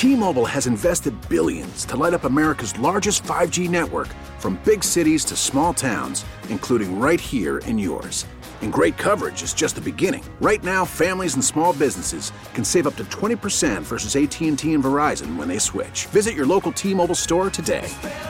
T-Mobile has invested billions to light up America's largest 5G network, from big cities to small towns, including right here in yours. And great coverage is just the beginning. Right now, families and small businesses can save up to 20% versus AT&T and Verizon when they switch. Visit your local T-Mobile store today.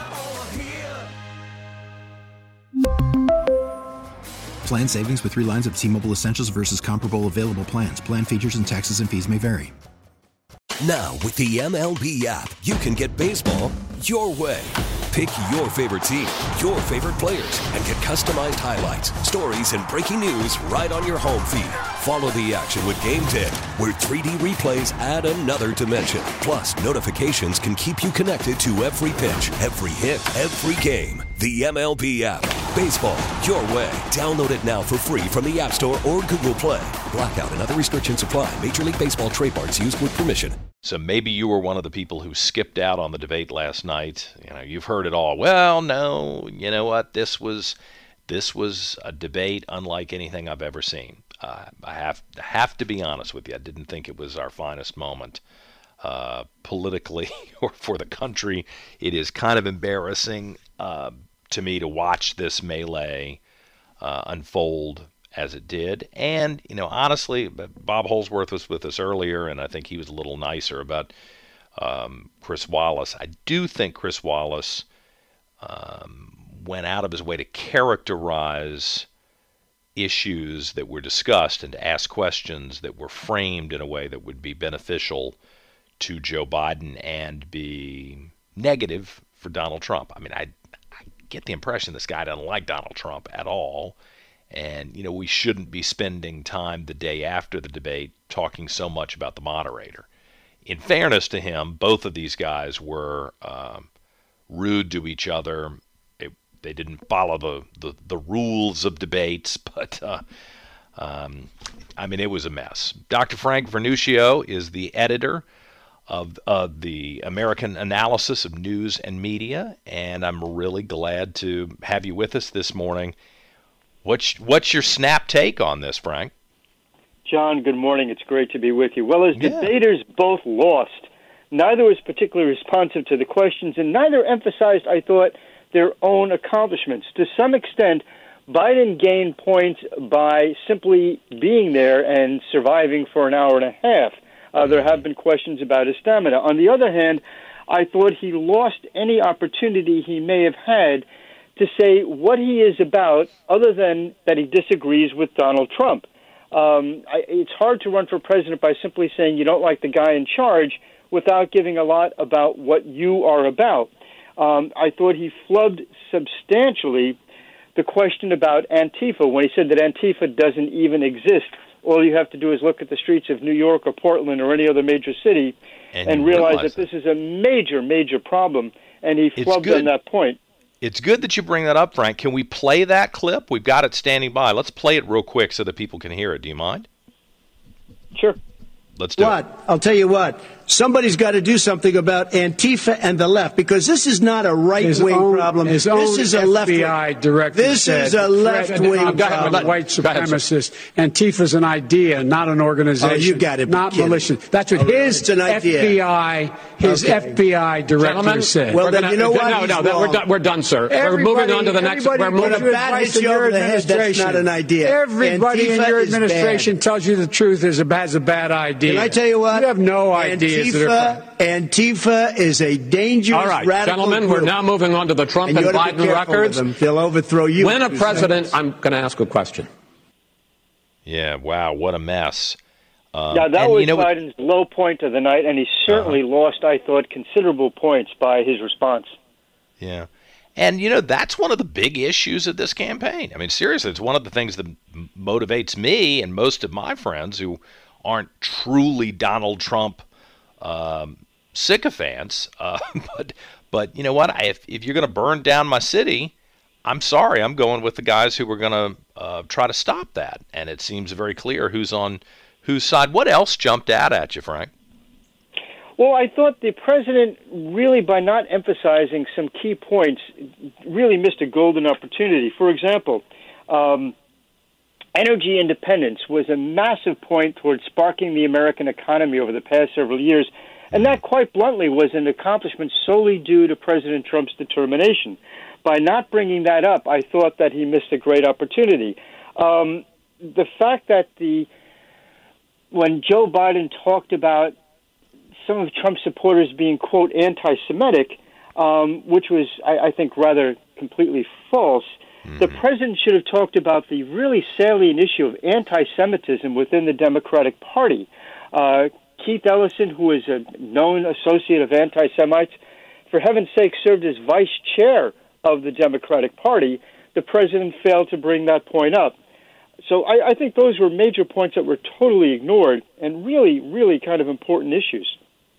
Plan savings with 3 lines of T-Mobile Essentials versus comparable available plans. Plan features and taxes and fees may vary. Now, with the MLB app, you can get baseball your way. Pick your favorite team, your favorite players, and get customized highlights, stories, and breaking news right on your home feed. Follow the action with Game Day, where 3D replays add another dimension. Plus, notifications can keep you connected to every pitch, every hit, every game. The MLB app. Baseball your way. Download it now for free from the App Store or Google Play. Blackout and other restrictions apply. Major League Baseball trademarks used with permission. So maybe you were one of the people who skipped out on the debate last night. You know, you've heard it all. Well, no, you know what? This was a debate unlike anything I've ever seen. I have to be honest with you. I didn't think it was our finest moment politically or for the country. It is kind of embarrassing to me to watch this melee unfold as it did. And, you know, honestly, Bob Holsworth was with us earlier, and I think he was a little nicer about Chris Wallace. I do think Chris Wallace went out of his way to characterize issues that were discussed and to ask questions that were framed in a way that would be beneficial to Joe Biden and be negative for Donald Trump. I mean, I get the impression this guy doesn't like Donald Trump at all. And, you know, we shouldn't be spending time the day after the debate talking so much about the moderator. In fairness to him, both of these guys were rude to each other. They didn't follow the rules of debates, but, I mean, it was a mess. Dr. Frank Vernuccio is the editor of the American Analysis of News and Media, and I'm really glad to have you with us this morning. What's your snap take on this, Frank? John, good morning. It's great to be with you. Well, as debaters both lost, neither was particularly responsive to the questions, and neither emphasized, I thought, their own accomplishments. To some extent, Biden gained points by simply being there and surviving for an hour and a half. There have been questions about his stamina. On the other hand, I thought he lost any opportunity he may have had to say what he is about, other than that he disagrees with Donald Trump. It's hard to run for president by simply saying you don't like the guy in charge without giving a lot about what you are about. I thought he flubbed substantially the question about Antifa when he said that Antifa doesn't even exist. All you have to do is look at the streets of New York or Portland or any other major city and realize that this is a major, major problem, and he flubbed on that point. It's good that you bring that up, Frank. Can we play that clip? We've got it standing by. Let's play it real quick so that people can hear it. Do you mind? Sure. Let's do it. I'll tell you what. Somebody's got to do something about Antifa and the left, because this is not a right-wing problem. This is a left-wing. This is a left-wing problem. White supremacist. Antifa's an idea, not an organization. Oh, you got it. Not militia. That's what his FBI director said. Well, then you know what? No, we're done, sir. We're moving on to the next. We're moving on. That's not an idea. Everybody in your administration tells you the truth has a bad idea. Can I tell you what? You have no idea. Antifa is a dangerous, all right, radical gentlemen, group. We're now moving on to the Trump and Biden records. They'll overthrow you. When a president, I'm going to ask a question. Yeah, wow, what a mess. That was Biden's low point of the night, and he certainly lost, I thought, considerable points by his response. Yeah. And, you know, that's one of the big issues of this campaign. I mean, seriously, it's one of the things that motivates me and most of my friends who aren't truly Donald Trump sycophants. But you know what? If you're going to burn down my city, I'm sorry. I'm going with the guys who were going to try to stop that. And it seems very clear who's on whose side. What else jumped out at you, Frank? Well, I thought the president really, by not emphasizing some key points, really missed a golden opportunity. For example, energy independence was a massive point towards sparking the American economy over the past several years, And that, quite bluntly, was an accomplishment solely due to President Trump's determination. By not bringing that up, I thought that he missed a great opportunity. The fact that when Joe Biden talked about some of Trump's supporters being, quote, anti-Semitic, which was, I think, rather completely false, the president should have talked about the really salient issue of anti-Semitism within the Democratic Party. Keith Ellison, who is a known associate of anti-Semites, for heaven's sake served as vice chair of the Democratic Party. The president failed to bring that point up. So I think those were major points that were totally ignored and really, really kind of important issues.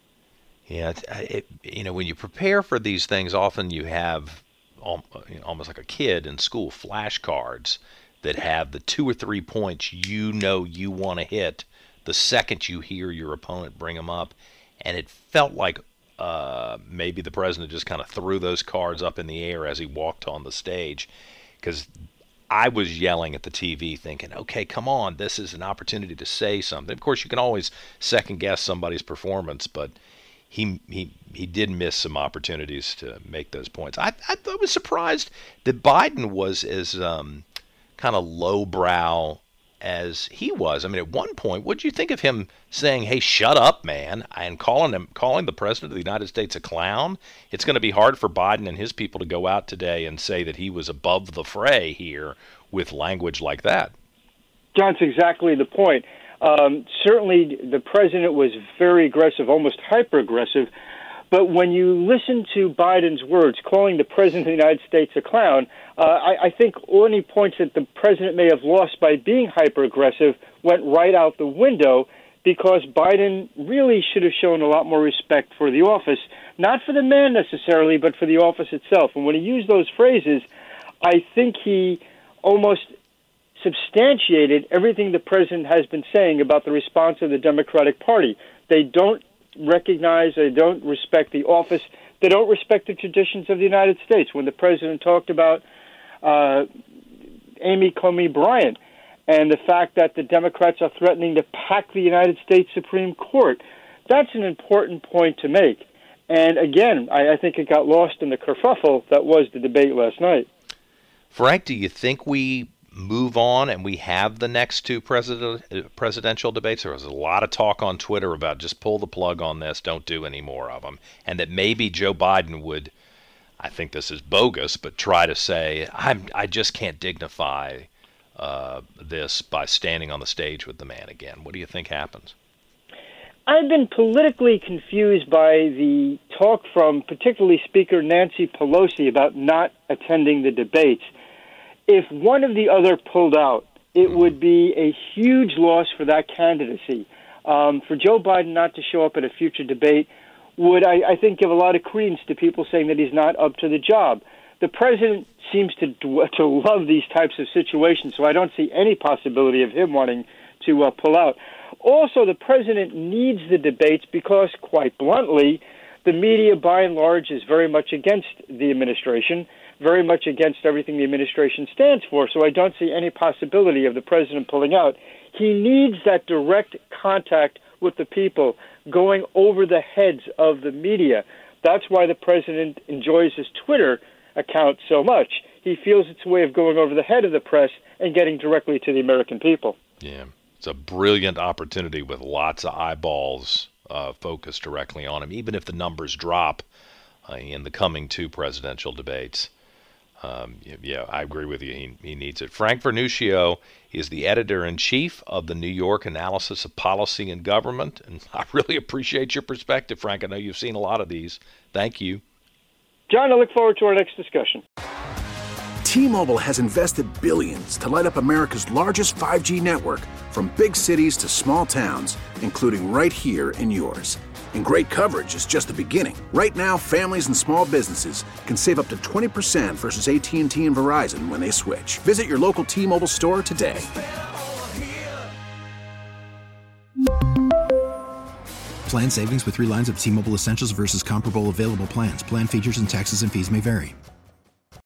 Yeah, when you prepare for these things, often you have almost like a kid in school flashcards that have the 2 or 3 points you want to hit the second you hear your opponent bring them up. And it felt like maybe the president just kind of threw those cards up in the air as he walked on the stage, because I was yelling at the TV thinking, okay, come on, this is an opportunity to say something. Of course, you can always second guess somebody's performance, but he did miss some opportunities to make those points. I was surprised that Biden was as kind of lowbrow as he was. I mean, at one point, what'd you think of him saying, hey, shut up, man, and calling the president of the United States a clown? It's going to be hard for Biden and his people to go out today and say that he was above the fray here with language like that. John, that's exactly the point. Certainly, the president was very aggressive, almost hyper-aggressive. But when you listen to Biden's words, calling the president of the United States a clown, I think any points that the president may have lost by being hyper-aggressive went right out the window, because Biden really should have shown a lot more respect for the office, not for the man necessarily, but for the office itself. And when he used those phrases, I think he almost substantiated everything the president has been saying about the response of the Democratic Party. They don't recognize, they don't respect the office, they don't respect the traditions of the United States. When the president talked about Amy Coney Barrett and the fact that the Democrats are threatening to pack the United States Supreme Court, that's an important point to make. And again, I think it got lost in the kerfuffle that was the debate last night. Frank, do you think we move on and we have the next two presidential debates? There was a lot of talk on Twitter about just pull the plug on this, don't do any more of them, and that maybe Joe Biden would, I think this is bogus, but try to say, I just can't dignify this by standing on the stage with the man again. What do you think happens? I've been politically confused by the talk from particularly Speaker Nancy Pelosi about not attending the debates. If one or the other pulled out, it would be a huge loss for that candidacy. For Joe Biden not to show up at a future debate would, I think, give a lot of credence to people saying that he's not up to the job. The president seems to love these types of situations, so I don't see any possibility of him wanting to pull out. Also, the president needs the debates because, quite bluntly, the media, by and large, is very much against the administration, very much against everything the administration stands for, so I don't see any possibility of the president pulling out. He needs that direct contact with the people, going over the heads of the media. That's why the president enjoys his Twitter account so much. He feels it's a way of going over the head of the press and getting directly to the American people. Yeah, it's a brilliant opportunity with lots of eyeballs focused directly on him, even if the numbers drop in the coming two presidential debates. Yeah, I agree with you. He needs it. Frank Vernuccio is the editor-in-chief of the New York Analysis of Policy and Government, and I really appreciate your perspective, Frank. I know you've seen a lot of these. Thank you. John, I look forward to our next discussion. T-Mobile has invested billions to light up America's largest 5G network, from big cities to small towns, including right here in yours. And great coverage is just the beginning. Right now, families and small businesses can save up to 20% versus AT&T and Verizon when they switch. Visit your local T-Mobile store today. Plan savings with 3 lines of T-Mobile Essentials versus comparable available plans. Plan features and taxes and fees may vary.